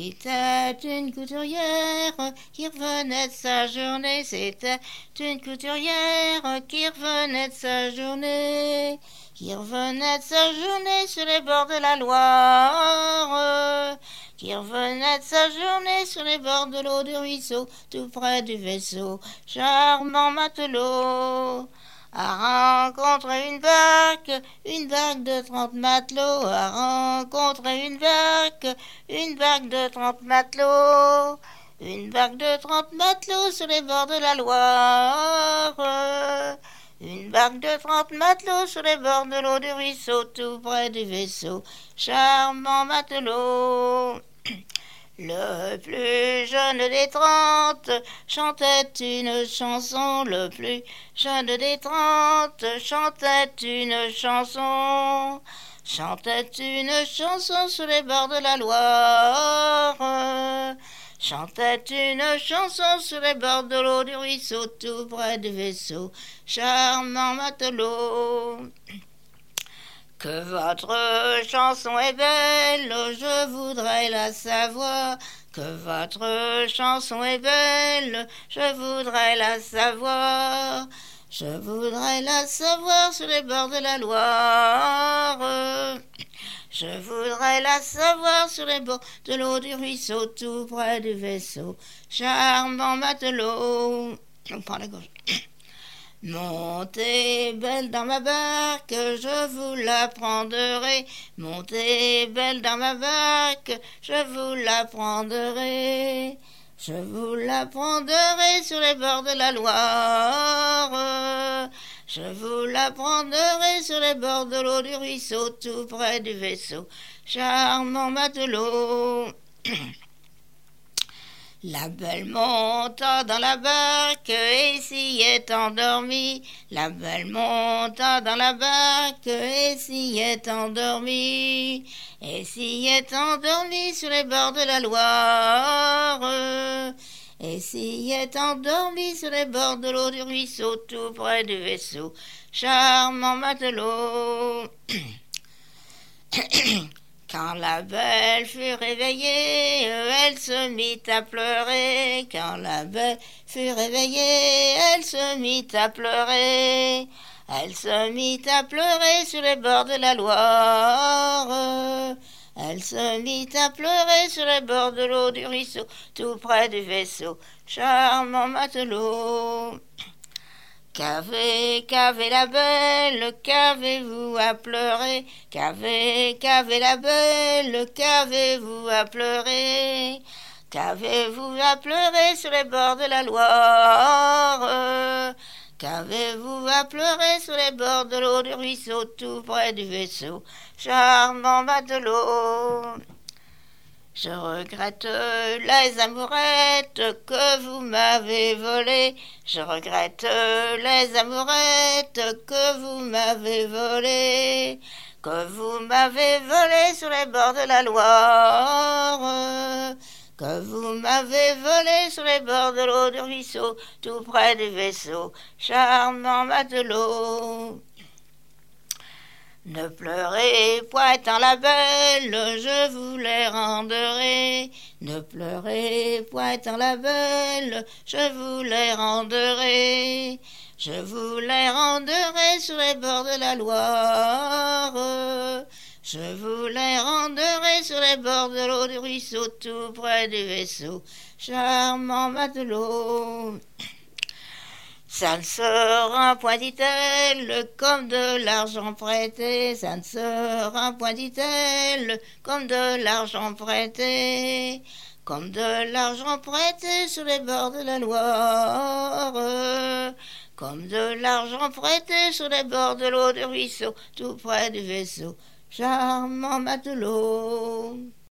C'était une couturière qui revenait de sa journée. C'était une couturière qui revenait de sa journée. Qui revenait de sa journée sur les bords de la Loire. Qui revenait de sa journée sur les bords de l'eau du ruisseau, tout près du vaisseau. Charmant matelot a rencontré une barque de 30 matelots, a rencontré une barque de 30 matelots, une barque de 30 matelots sur les bords de la Loire, une barque de 30 matelots sur les bords de l'eau du ruisseau, tout près du vaisseau, charmant matelot. Le plus jeune des 30 chantait une chanson, le plus jeune des 30 chantait une chanson sur les bords de la Loire, chantait une chanson sur les bords de l'eau du ruisseau, tout près du vaisseau, charmant matelot. Que votre chanson est belle, je voudrais la savoir. Que votre chanson est belle, je voudrais la savoir. Je voudrais la savoir sur les bords de la Loire. Je voudrais la savoir sur les bords de l'eau du ruisseau, tout près du vaisseau. Charmant matelot. On prend la gauche. Montez belle dans ma barque, je vous la prendrai. Montez belle dans ma barque, je vous la prendrai. Je vous la prendrai sur les bords de la Loire. Je vous la prendrai sur les bords de l'eau du ruisseau, tout près du vaisseau. Charmant matelot. La belle monta dans la barque et s'y est endormie. La belle monta dans la barque et s'y est endormie. Et s'y est endormie sur les bords de la Loire. Et s'y est endormie sur les bords de l'eau du ruisseau, tout près du vaisseau. Charmant matelot. Quand la belle fut réveillée, elle se mit à pleurer. Quand la belle fut réveillée, elle se mit à pleurer. Elle se mit à pleurer sur les bords de la Loire. Elle se mit à pleurer sur les bords de l'eau du ruisseau, tout près du vaisseau. Charmant matelot. Qu'avez la belle, qu'avez-vous à pleurer? Qu'avez la belle, qu'avez-vous à pleurer? Qu'avez-vous à pleurer sur les bords de la Loire? Qu'avez-vous à pleurer sur les bords de l'eau du ruisseau, tout près du vaisseau? Charmant matelot. Je regrette les amourettes que vous m'avez volées. Je regrette les amourettes que vous m'avez volées. Que vous m'avez volées sur les bords de la Loire. Que vous m'avez volées sur les bords de l'eau du ruisseau, tout près du vaisseau. Charmant matelot. Ne pleurez point en la belle, je vous les rendrai. Ne pleurez point en la belle, je vous les rendrai. Je vous les rendrai sur les bords de la Loire. Je vous les rendrai sur les bords de l'eau du ruisseau, tout près du vaisseau. Charmant matelot. Ça ne sera point, dit-elle, comme de l'argent prêté. Ça ne sera point, dit-elle, comme de l'argent prêté. Comme de l'argent prêté sur les bords de la Loire. Comme de l'argent prêté sur les bords de l'eau du ruisseau, tout près du vaisseau. Charmant matelot.